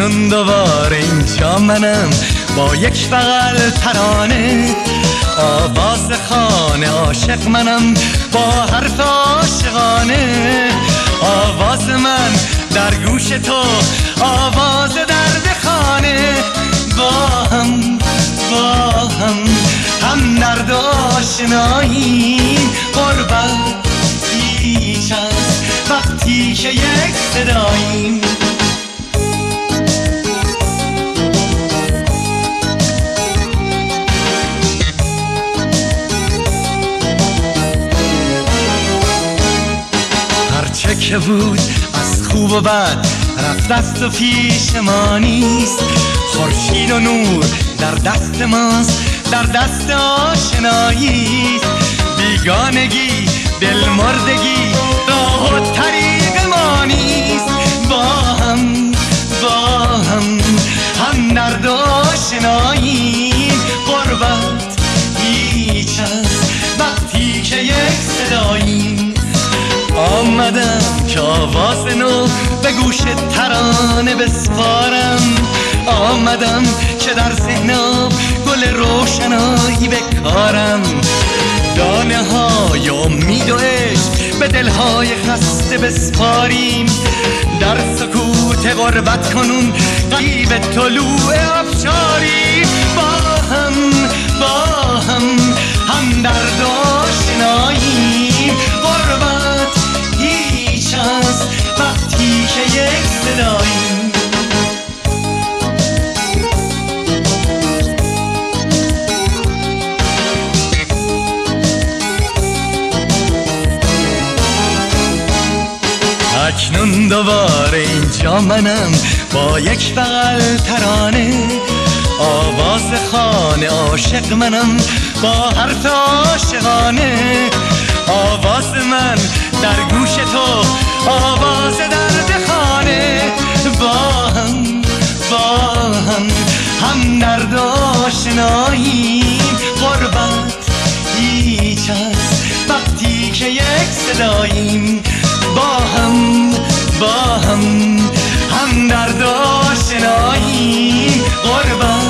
اکنون دوباره اینجا منم با یک بغل ترانه، آواز خانه عاشق منم با حرف عاشقانه. آواز من در گوش تو آواز درد خانه، با هم هم درد آشناییم. غربت هیچ است وقتی که یک صداییم. هرچه که بود از خوب و بد رفت دست و پیش ما نیست. خورشید و نور در دست ماست، در دست آشناییست. بیگانگی دلمردگی راه و طریق ما نیست. با هم هم درد و آشناییم. غربت هیچ است وقتی که یک صداییم. آمدم که آواز نو به گوش ترانه بسپارم. آمدم که در ذهنم گل روشنایی بکارم. دانه های امید و عشق به دلهای خسته بسپاریم. در سکوت غربت کنون غیب طلوع ابشاریم. با هم درد آشناییم. غربت هیچ است وقتی که یک صداییم. اکنون دوباره اینجا منم با یک بغل ترانه، آواز خانه عاشق منم با حرف عاشقانه. آواز من در گوش تو آواز درد خانه. با هم درد آشناییم. غربت هیچ است وقتی که یک صداییم. با هم درد آشناییم. غربت